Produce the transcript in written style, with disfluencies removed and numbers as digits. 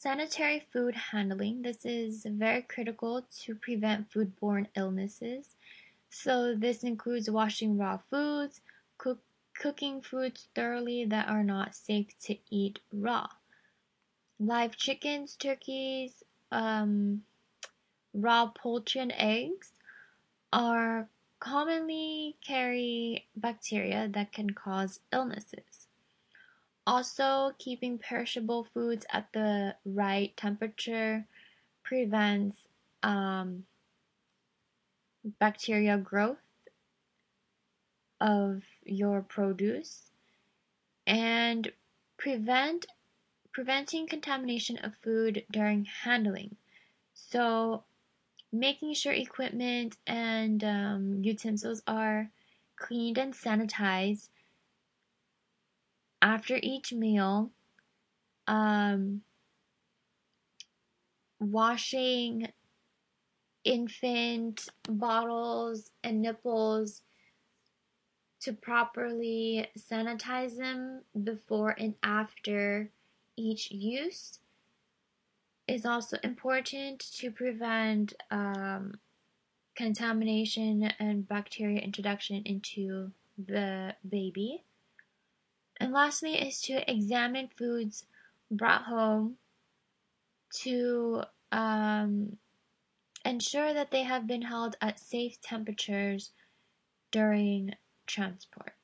Sanitary food handling. This is very critical to prevent foodborne illnesses. So this includes washing raw foods, cooking foods thoroughly that are not safe to eat raw. Live chickens, turkeys, raw poultry and eggs are commonly carry bacteria that can cause illnesses. Also, keeping perishable foods at the right temperature prevents bacteria growth of your produce and preventing contamination of food during handling. So, making sure equipment and utensils are cleaned and sanitized after each meal. Um, Washing infant bottles and nipples to properly sanitize them before and after each use is also important to prevent contamination and bacteria introduction into the baby. And lastly is to examine foods brought home to ensure that they have been held at safe temperatures during transport.